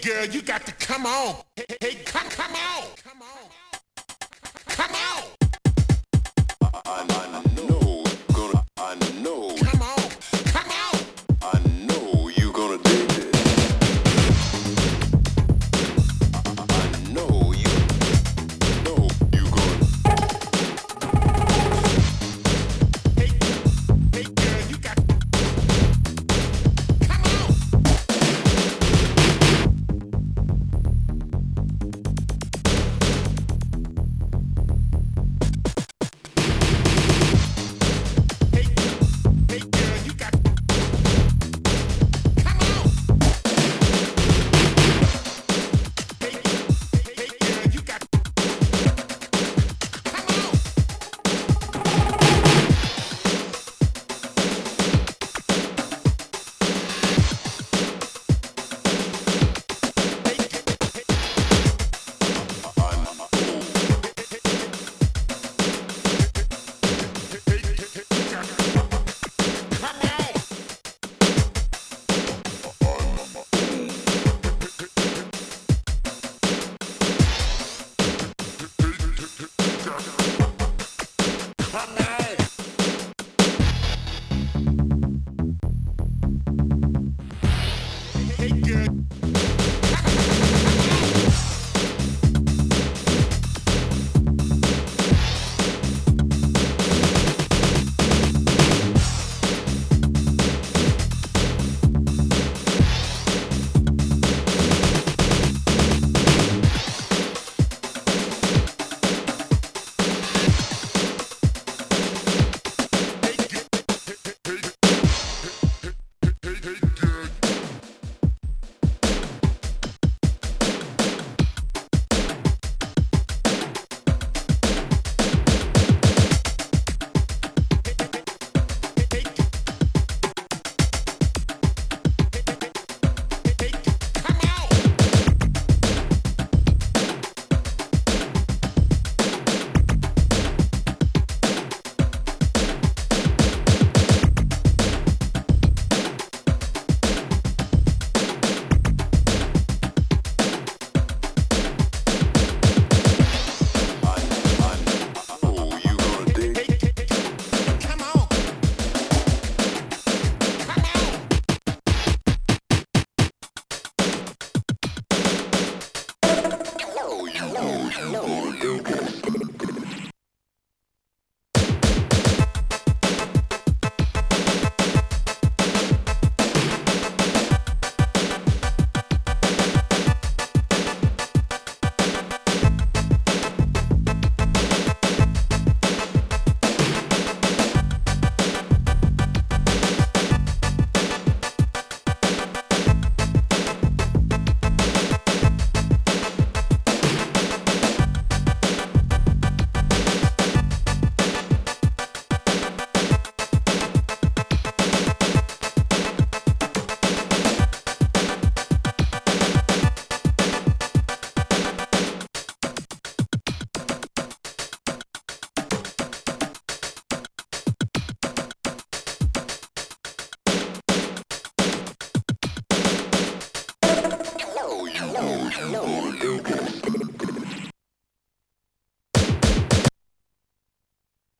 girl, you got to come on. Hey, come on. Come on. Come on. I know, I know. Come on. Come on. I know you gonna dig this. I know you gonna. Hey, girl, you got to come on. Hey, girl, you got to come on. Hey, girl, you got to come on. Hey, girl. You gonna do this.